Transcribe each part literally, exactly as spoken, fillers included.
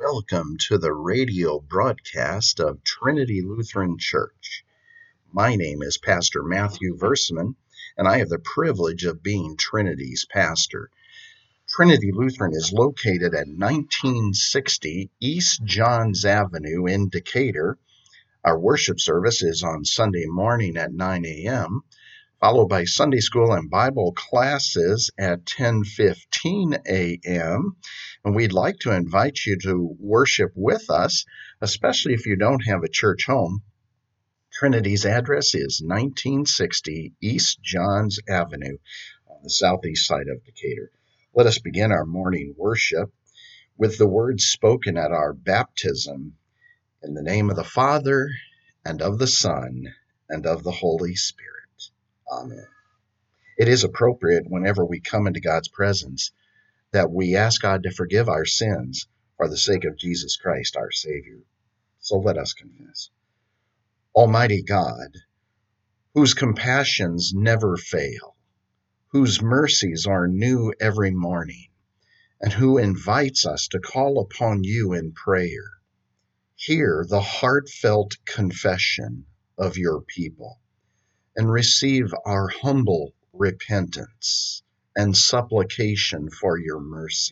Welcome to the radio broadcast of Trinity Lutheran Church. My name is Pastor Matthew Verseman, and I have the privilege of being Trinity's pastor. Trinity Lutheran is located at nineteen sixty East Johns Avenue in Decatur. Our worship service is on Sunday morning at nine a.m., followed by Sunday school and Bible classes at ten fifteen a.m. And we'd like to invite you to worship with us, especially if you don't have a church home. Trinity's address is nineteen sixty East Johns Avenue on the southeast side of Decatur. Let us begin our morning worship with the words spoken at our baptism. In the name of the Father, and of the Son, and of the Holy Spirit. Amen. It is appropriate whenever we come into God's presence that we ask God to forgive our sins for the sake of Jesus Christ, our Savior. So let us confess. Almighty God, whose compassions never fail, whose mercies are new every morning, and who invites us to call upon you in prayer, hear the heartfelt confession of your people and receive our humble repentance and supplication for your mercy.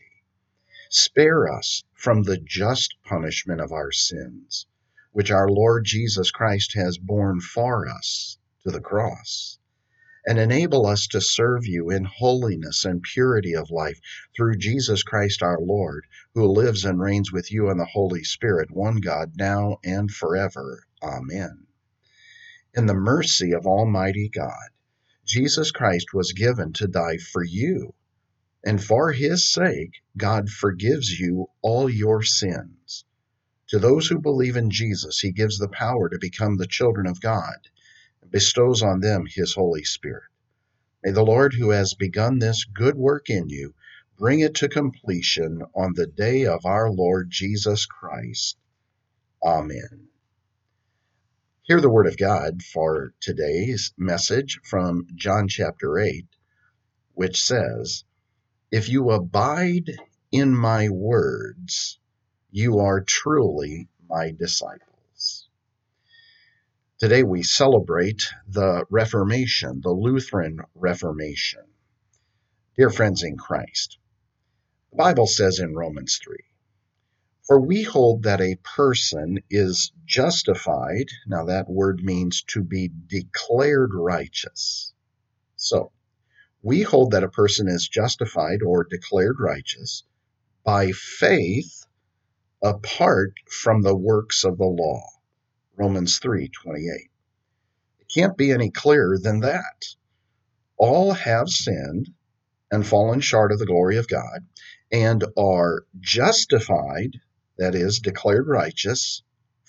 Spare us from the just punishment of our sins, which our Lord Jesus Christ has borne for us to the cross, and enable us to serve you in holiness and purity of life through Jesus Christ our Lord, who lives and reigns with you in the Holy Spirit, one God, now and forever. Amen. In the mercy of Almighty God, Jesus Christ was given to die for you, and for his sake, God forgives you all your sins. To those who believe in Jesus, he gives the power to become the children of God and bestows on them his Holy Spirit. May the Lord, who has begun this good work in you, bring it to completion on the day of our Lord Jesus Christ. Amen. Hear the word of God for today's message from John chapter eight, which says, "If you abide in my words, you are truly my disciples." Today we celebrate the Reformation, the Lutheran Reformation. Dear friends in Christ, the Bible says in Romans three, "For we hold that a person is justified," now that word means to be declared righteous. So, we hold that a person is justified or declared righteous by faith apart from the works of the law. Romans three twenty-eight. It can't be any clearer than that. All have sinned and fallen short of the glory of God and are justified, that is, declared righteous,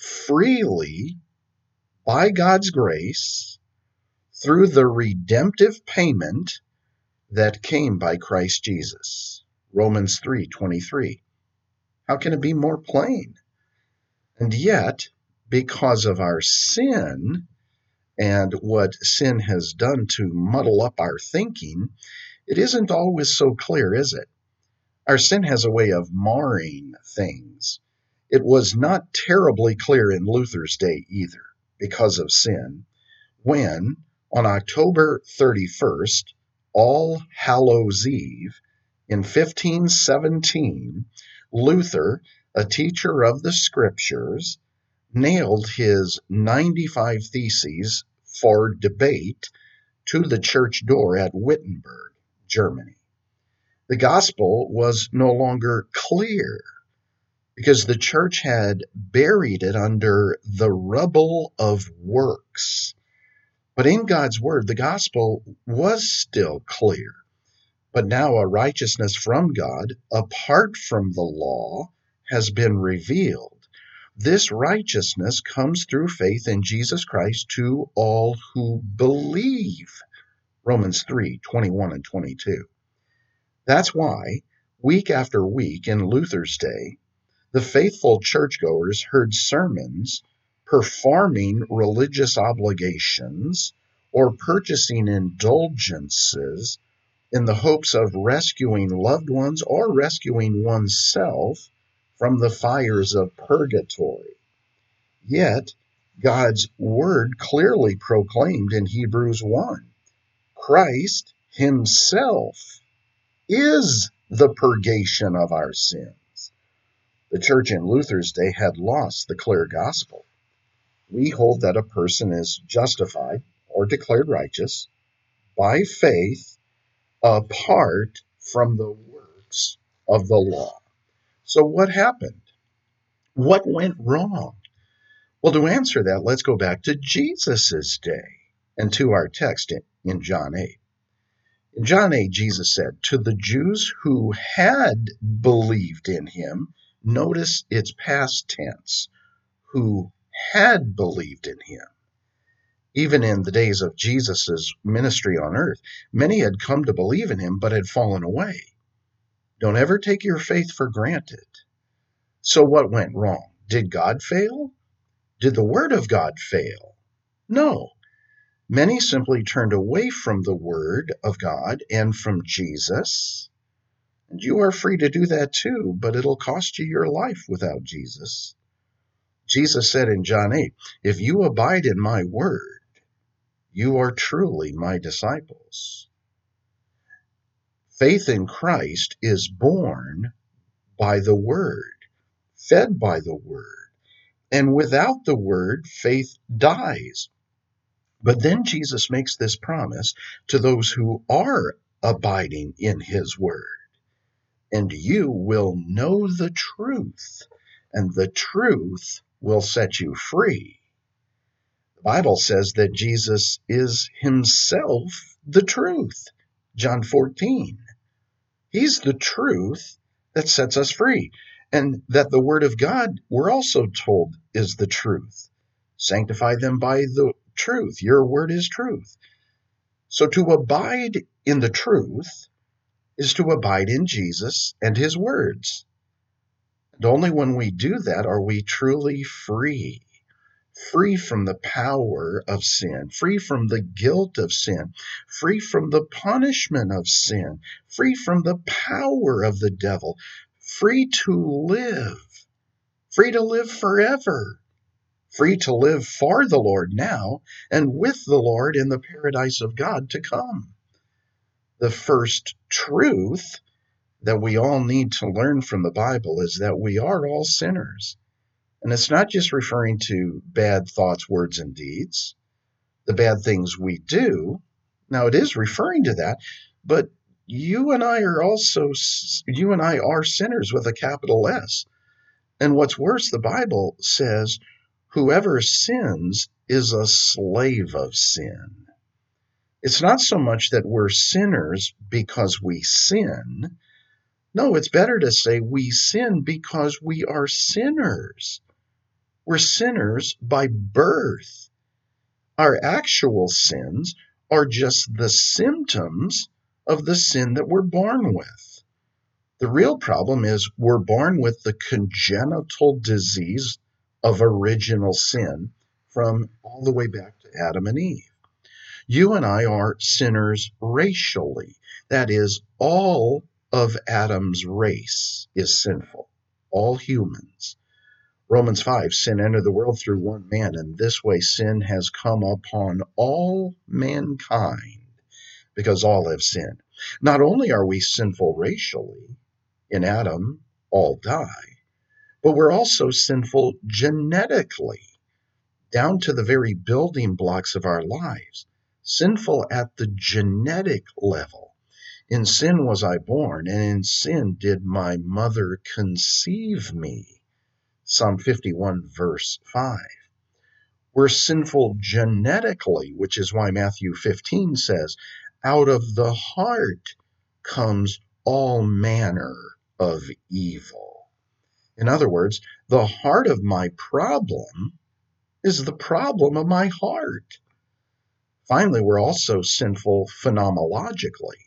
freely by God's grace through the redemptive payment that came by Christ Jesus. Romans three twenty-three. How can it be more plain? And yet, because of our sin and what sin has done to muddle up our thinking, it isn't always so clear, is it? Our sin has a way of marring things. It was not terribly clear in Luther's day either, because of sin, when on October thirty-first, All Hallows Eve, in fifteen seventeen, Luther, a teacher of the Scriptures, nailed his ninety-five Theses for debate to the church door at Wittenberg, Germany. The gospel was no longer clear because the church had buried it under the rubble of works. But in God's word, the gospel was still clear. But now a righteousness from God, apart from the law, has been revealed. This righteousness comes through faith in Jesus Christ to all who believe. Romans three twenty-one and twenty-two. That's why, week after week in Luther's day, the faithful churchgoers heard sermons performing religious obligations or purchasing indulgences in the hopes of rescuing loved ones or rescuing oneself from the fires of purgatory. Yet, God's word clearly proclaimed in Hebrews one, Christ himself is the purgation of our sins. The church in Luther's day had lost the clear gospel. We hold that a person is justified or declared righteous by faith apart from the works of the law. So what happened? What went wrong? Well, to answer that, let's go back to Jesus' day and to our text in, in John eight. In John eight, Jesus said, to the Jews who had believed in him, notice it's past tense, who had believed in him. Even in the days of Jesus' ministry on earth, many had come to believe in him but had fallen away. Don't ever take your faith for granted. So what went wrong? Did God fail? Did the word of God fail? No. Many simply turned away from the word of God and from Jesus. And you are free to do that too, but it'll cost you your life without Jesus. Jesus said in John eight, if you abide in my word, you are truly my disciples. Faith in Christ is born by the word, fed by the word. And without the word, faith dies. But then Jesus makes this promise to those who are abiding in his word. And you will know the truth, and the truth will set you free. The Bible says that Jesus is himself the truth. John fourteen. He's the truth that sets us free. And that the word of God, we're also told, is the truth. Sanctify them by the truth. Your word is truth. So to abide in the truth is to abide in Jesus and his words. And only when we do that are we truly free. Free from the power of sin, free from the guilt of sin, free from the punishment of sin, free from the power of the devil, free to live, free to live forever, free to live for the Lord now and with the Lord in the paradise of God to come. The first truth that we all need to learn from the Bible is that we are all sinners. And it's not just referring to bad thoughts, words, and deeds, the bad things we do. Now, it is referring to that, but you and I are also, you and I are sinners with a capital S. And what's worse, the Bible says, whoever sins is a slave of sin. It's not so much that we're sinners because we sin. No, it's better to say we sin because we are sinners. We're sinners by birth. Our actual sins are just the symptoms of the sin that we're born with. The real problem is we're born with the congenital disease of original sin from all the way back to Adam and Eve. You and I are sinners racially. That is, all of Adam's race is sinful, all humans. Romans five, sin entered the world through one man, and this way sin has come upon all mankind because all have sinned. Not only are we sinful racially, in Adam, all die, but we're also sinful genetically, down to the very building blocks of our lives, sinful at the genetic level. In sin was I born, and in sin did my mother conceive me. Psalm fifty-one, verse five. We're sinful genetically, which is why Matthew fifteen says, out of the heart comes all manner of evil. In other words, the heart of my problem is the problem of my heart. Finally, we're also sinful phenomenologically.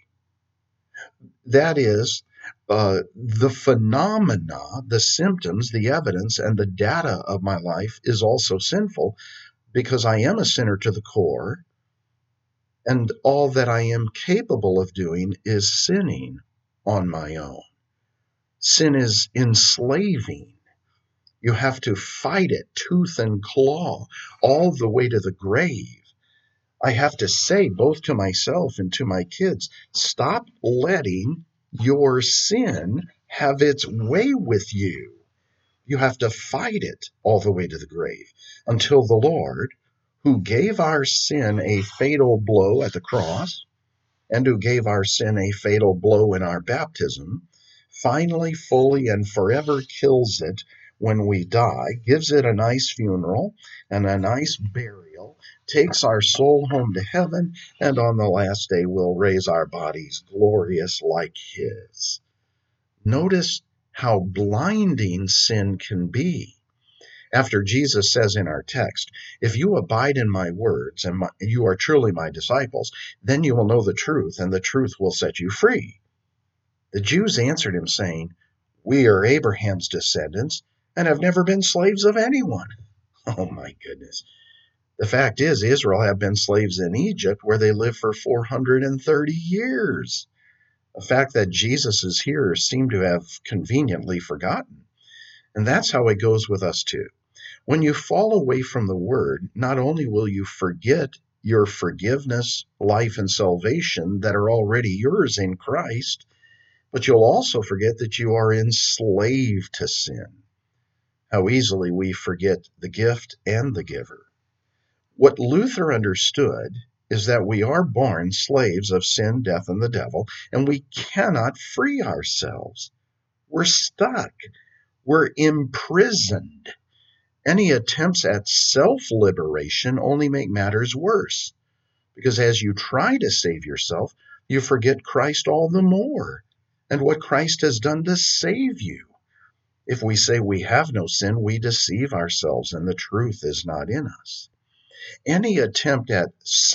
That is, uh, the phenomena, the symptoms, the evidence, and the data of my life is also sinful because I am a sinner to the core, and all that I am capable of doing is sinning on my own. Sin is enslaving. You have to fight it tooth and claw all the way to the grave. I have to say, both to myself and to my kids, stop letting your sin have its way with you. You have to fight it all the way to the grave until the Lord, who gave our sin a fatal blow at the cross and who gave our sin a fatal blow in our baptism, finally, fully, and forever kills it when we die, gives it a nice funeral and a nice burial, takes our soul home to heaven, and on the last day will raise our bodies glorious like his. Notice how blinding sin can be. After Jesus says in our text, if you abide in my words and my, you are truly my disciples, then you will know the truth, and the truth will set you free. The Jews answered him, saying, we are Abraham's descendants and have never been slaves of anyone. Oh my goodness. The fact is, Israel have been slaves in Egypt, where they lived for four hundred thirty years. A fact that Jesus' hearers seem to have conveniently forgotten. And that's how it goes with us too. When you fall away from the word, not only will you forget your forgiveness, life, and salvation that are already yours in Christ, but you'll also forget that you are enslaved to sin. How easily we forget the gift and the giver. What Luther understood is that we are born slaves of sin, death, and the devil, and we cannot free ourselves. We're stuck. We're imprisoned. Any attempts at self-liberation only make matters worse, because as you try to save yourself, you forget Christ all the more and what Christ has done to save you. If we say we have no sin, we deceive ourselves and the truth is not in us. Any attempt at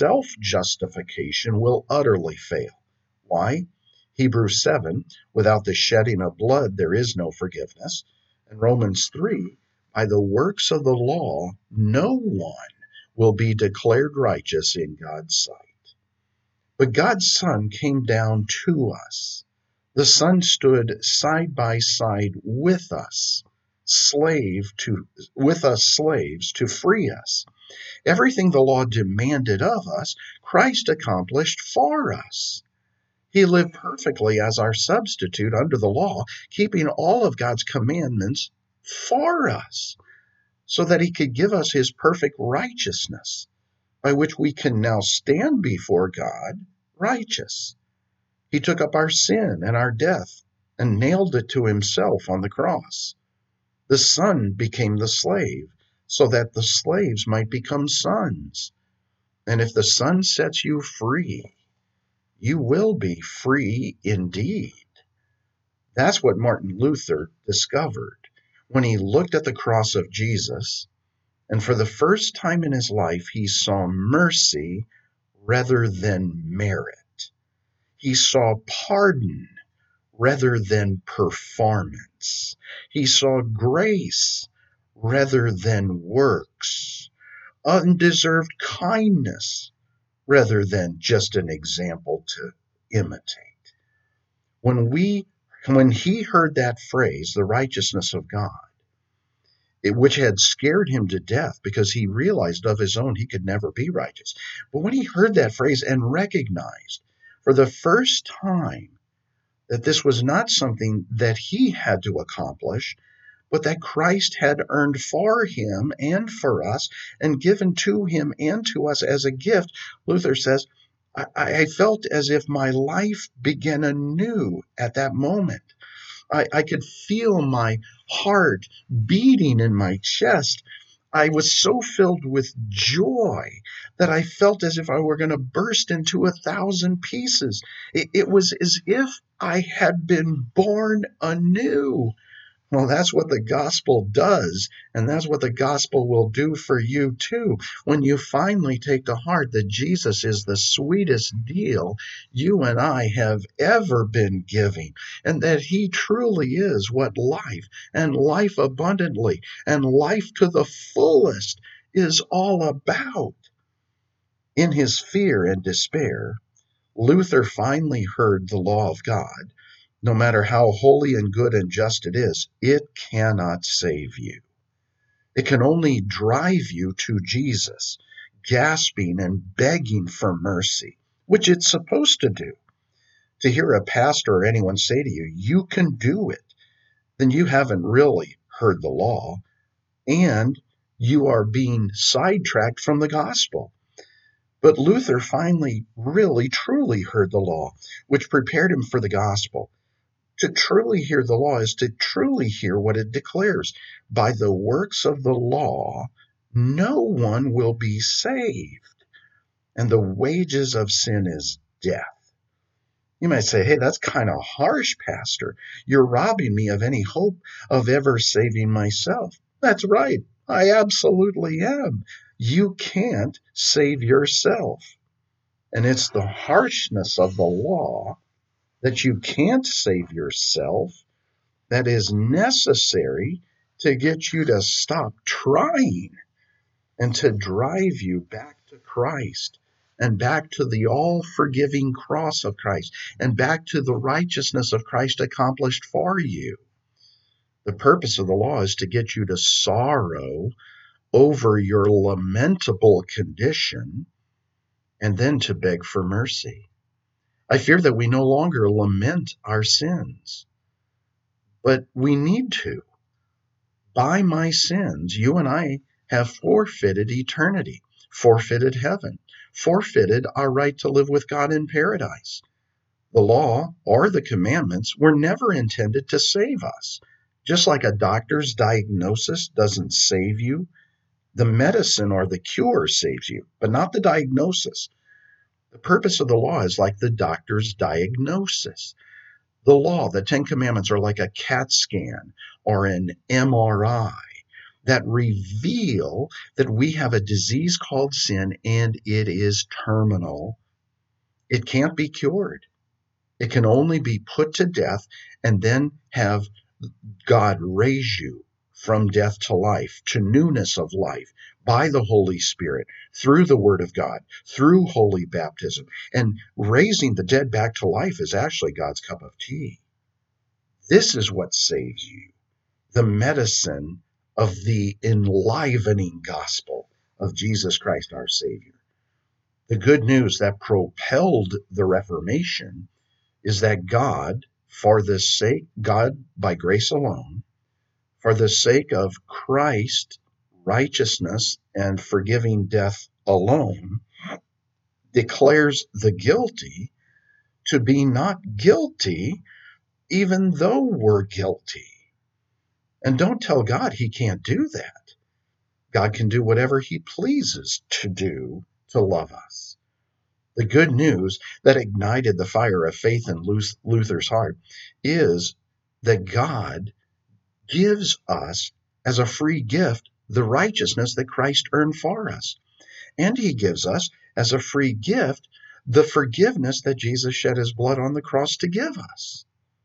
self-justification will utterly fail. Why? Hebrews seven, without the shedding of blood, there is no forgiveness. And Romans three, by the works of the law, no one will be declared righteous in God's sight. But God's Son came down to us. The Son stood side by side with us, slave to, with us slaves to free us. Everything the law demanded of us, Christ accomplished for us. He lived perfectly as our substitute under the law, keeping all of God's commandments for us, so that he could give us his perfect righteousness, by which we can now stand before God righteous. He took up our sin and our death and nailed it to himself on the cross. The Son became the slave, so that the slaves might become sons. And if the Son sets you free, you will be free indeed. That's what Martin Luther discovered when he looked at the cross of Jesus, and for the first time in his life, he saw mercy rather than merit. He saw pardon rather than performance. He saw grace rather than works, undeserved kindness rather than just an example to imitate. When we, when he heard that phrase, the righteousness of God, it, which had scared him to death because he realized of his own he could never be righteous. But when he heard that phrase and recognized for the first time that this was not something that he had to accomplish, but that Christ had earned for him and for us and given to him and to us as a gift, Luther says, I, I felt as if my life began anew at that moment. I, I could feel my heart beating in my chest. I was so filled with joy that I felt as if I were going to burst into a thousand pieces. It, it was as if I had been born anew. Well, that's what the gospel does, and that's what the gospel will do for you too. When you finally take to heart that Jesus is the sweetest deal you and I have ever been giving, and that he truly is what life and life abundantly and life to the fullest is all about. In his fear and despair, Luther finally heard the law of God, No matter how holy and good and just it is, it cannot save you. It can only drive you to Jesus, gasping and begging for mercy, which it's supposed to do. To hear a pastor or anyone say to you, you can do it, then you haven't really heard the law, and you are being sidetracked from the gospel. But Luther finally really truly heard the law, which prepared him for the gospel. To truly hear the law is to truly hear what it declares. By the works of the law, no one will be saved, and the wages of sin is death. You might say, hey, that's kind of harsh, Pastor. You're robbing me of any hope of ever saving myself. That's right. I absolutely am. You can't save yourself. And it's the harshness of the law that you can't save yourself that is necessary to get you to stop trying and to drive you back to Christ and back to the all-forgiving cross of Christ and back to the righteousness of Christ accomplished for you. The purpose of the law is to get you to sorrow over your lamentable condition and then to beg for mercy. I fear that we no longer lament our sins, but we need to. By my sins, you and I have forfeited eternity, forfeited heaven, forfeited our right to live with God in paradise. The law or the commandments were never intended to save us. Just like a doctor's diagnosis doesn't save you, the medicine or the cure saves you, but not the diagnosis. The purpose of the law is like the doctor's diagnosis. The law, the Ten Commandments, are like a CAT scan or an M R I that reveal that we have a disease called sin and it is terminal. It can't be cured. It can only be put to death and then have God raise you from death to life, to newness of life, by the Holy Spirit, through the Word of God, through holy baptism. And raising the dead back to life is actually God's cup of tea. This is what saves you, the medicine of the enlivening gospel of Jesus Christ, our Savior. The good news that propelled the Reformation is that God, for the sake, God by grace alone, for the sake of Christ, righteousness, and forgiving death alone, declares the guilty to be not guilty, even though we're guilty. And don't tell God he can't do that. God can do whatever he pleases to do to love us. The good news that ignited the fire of faith in Luther's heart is that God gives us as a free gift the righteousness that Christ earned for us. And he gives us as a free gift the forgiveness that Jesus shed his blood on the cross to give us.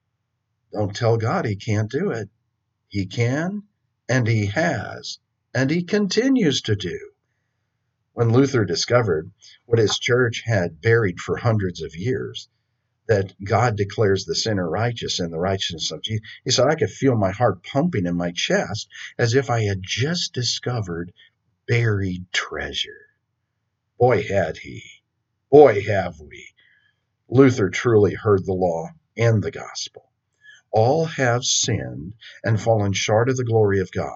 Don't tell God he can't do it. He can, and he has, and he continues to do. When Luther discovered what his church had buried for hundreds of years, that God declares the sinner righteous and the righteousness of Jesus, he said, I could feel my heart pumping in my chest as if I had just discovered buried treasure. Boy, had he. Boy, have we. Luther truly heard the law and the gospel. All have sinned and fallen short of the glory of God.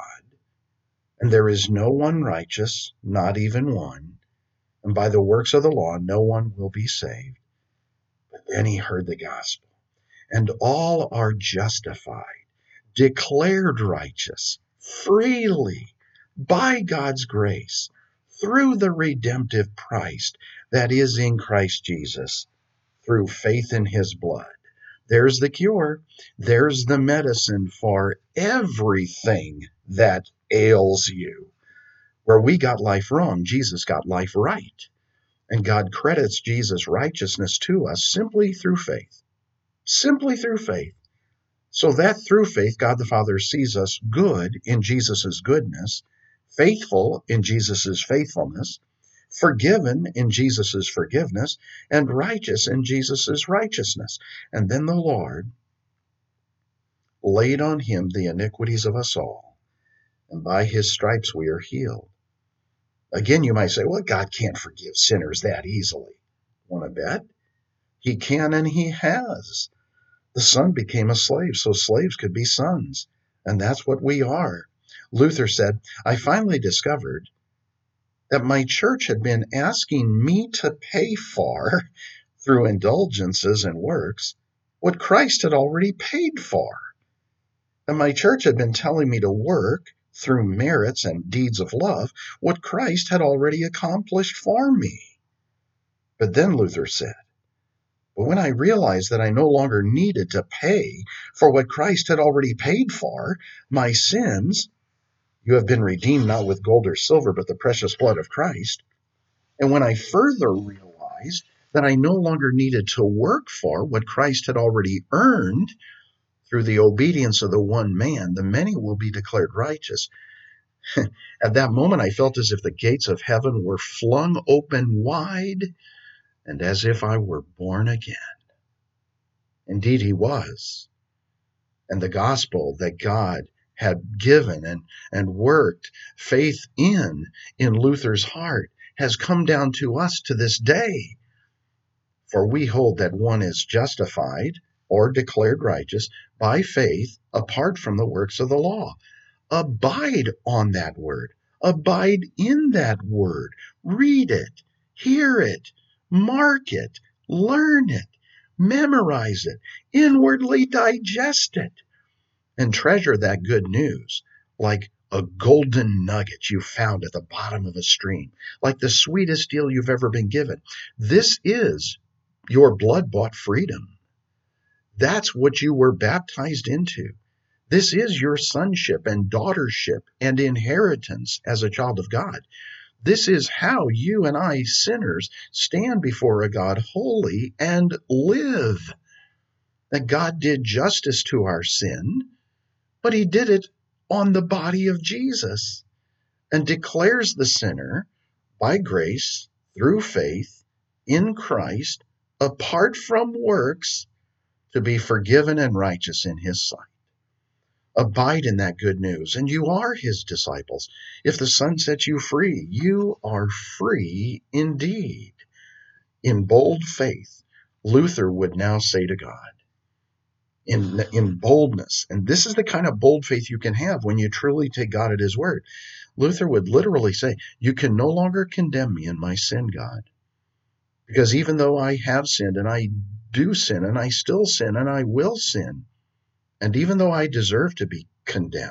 And there is no one righteous, not even one. And by the works of the law, no one will be saved. But then he heard the gospel. And all are justified, declared righteous, freely, by God's grace, through the redemptive price that is in Christ Jesus, through faith in his blood. There's the cure. There's the medicine for everything that ails you. Where we got life wrong, Jesus got life right. And God credits Jesus' righteousness to us simply through faith. Simply through faith. So that through faith, God the Father sees us good in Jesus' goodness, faithful in Jesus' faithfulness, forgiven in Jesus' forgiveness, and righteous in Jesus' righteousness. And then the Lord, laid on him the iniquities of us all, and by his stripes we are healed. Again, you might say, well, God can't forgive sinners that easily. Want to bet? He can, and he has. The son became a slave so slaves could be sons, and that's what we are. Luther said, I finally discovered that my church had been asking me to pay for, through indulgences and works, what Christ had already paid for. And my church had been telling me to work, through merits and deeds of love, what Christ had already accomplished for me. But then Luther said, but when I realized that I no longer needed to pay for what Christ had already paid for, my sins, you have been redeemed not with gold or silver, but the precious blood of Christ. And when I further realized that I no longer needed to work for what Christ had already earned through the obedience of the one man, the many will be declared righteous. At that moment, I felt as if the gates of heaven were flung open wide and as if I were born again. Indeed, he was. And the gospel that God had given and, and worked faith in, in Luther's heart, has come down to us to this day. For we hold that one is justified or declared righteous by faith apart from the works of the law. Abide on that word. Abide in that word. Read it, hear it, mark it, learn it, memorize it, inwardly digest it, and treasure that good news like a golden nugget you found at the bottom of a stream, like the sweetest deal you've ever been given. This is your blood-bought freedom. That's what you were baptized into. This is your sonship and daughtership and inheritance as a child of God. This is how you and I, sinners, stand before a God holy and live. That God did justice to our sin, but he did it on the body of Jesus and declares the sinner by grace through faith in Christ, apart from works, to be forgiven and righteous in his sight. Abide in that good news, and you are his disciples. If the Son sets you free, you are free indeed. In bold faith, Luther would now say to God, in, in boldness, and this is the kind of bold faith you can have when you truly take God at his word. Luther would literally say, you can no longer condemn me in my sin, God, because even though I have sinned, and I do sin, and I still sin, and I will sin, and even though I deserve to be condemned,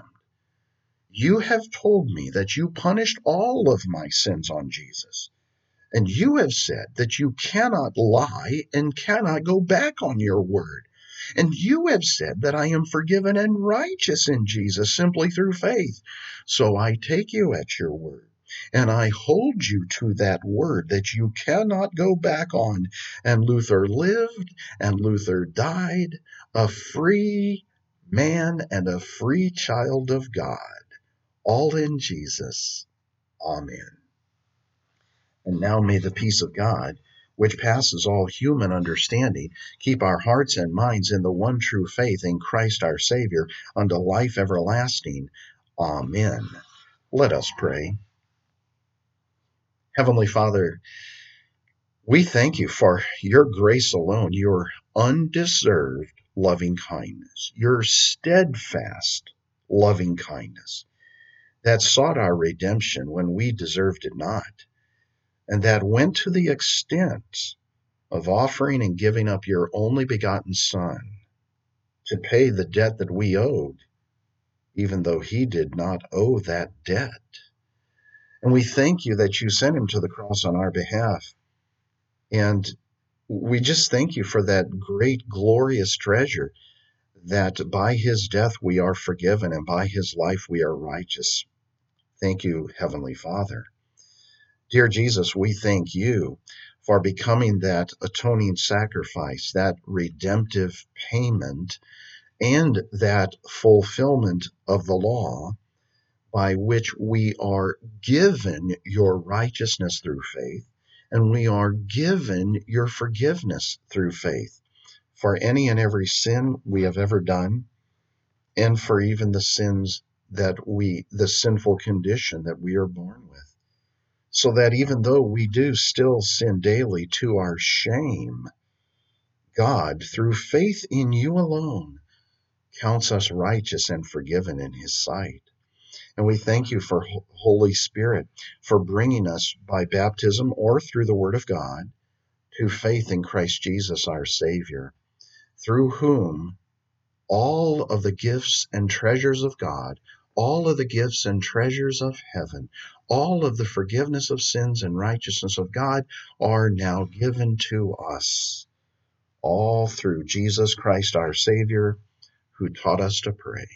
you have told me that you punished all of my sins on Jesus. And you have said that you cannot lie and cannot go back on your word. And you have said that I am forgiven and righteous in Jesus simply through faith. So I take you at your word, and I hold you to that word that you cannot go back on. And Luther lived, and Luther died, a free man and a free child of God, all in Jesus. Amen. And now may the peace of God, which passes all human understanding, keep our hearts and minds in the one true faith in Christ our Savior unto life everlasting. Amen. Let us pray. Heavenly Father, we thank you for your grace alone, your undeserved loving kindness, your steadfast loving kindness that sought our redemption when we deserved it not, and that went to the extent of offering and giving up your only begotten Son to pay the debt that we owed, even though he did not owe that debt. And we thank you that you sent him to the cross on our behalf. And we just thank you for that great, glorious treasure, that by his death we are forgiven and by his life we are righteous. Thank you, Heavenly Father. Dear Jesus, we thank you for becoming that atoning sacrifice, that redemptive payment, and that fulfillment of the law by which we are given your righteousness through faith, and we are given your forgiveness through faith for any and every sin we have ever done, and for even the sins that we, the sinful condition that we are born with. So that even though we do still sin daily to our shame, God, through faith in you alone, counts us righteous and forgiven in his sight. And we thank you for Holy Spirit for bringing us by baptism or through the Word of God to faith in Christ Jesus, our Savior, through whom all of the gifts and treasures of God, all of the gifts and treasures of heaven, all of the forgiveness of sins and righteousness of God are now given to us, all through Jesus Christ, our Savior, who taught us to pray.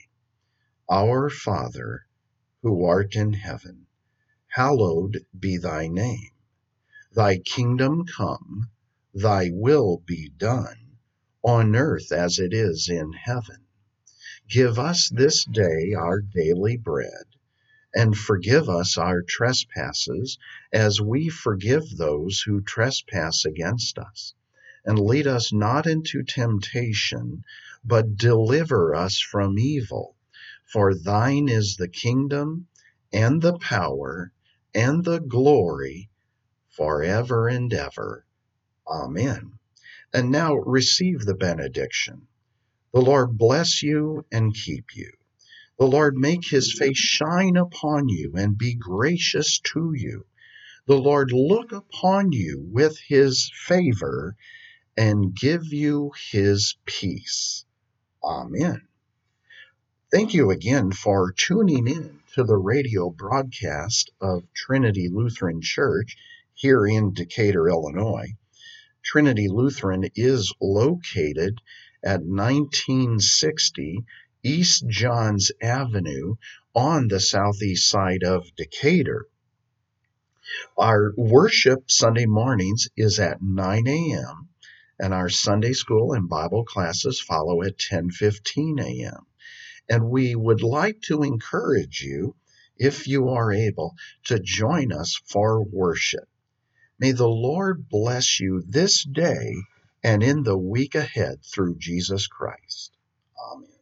Our Father, who art in heaven, hallowed be thy name. Thy kingdom come, thy will be done, on earth as it is in heaven. Give us this day our daily bread, and forgive us our trespasses, as we forgive those who trespass against us. And lead us not into temptation, but deliver us from evil. For thine is the kingdom, and the power, and the glory, forever and ever. Amen. And now receive the benediction. The Lord bless you and keep you. The Lord make his face shine upon you and be gracious to you. The Lord look upon you with his favor and give you his peace. Amen. Thank you again for tuning in to the radio broadcast of Trinity Lutheran Church here in Decatur, Illinois. Trinity Lutheran is located at nineteen sixty East Johns Avenue on the southeast side of Decatur. Our worship Sunday mornings is at nine a.m. and our Sunday school and Bible classes follow at ten fifteen a.m. And we would like to encourage you, if you are able, to join us for worship. May the Lord bless you this day and in the week ahead through Jesus Christ. Amen.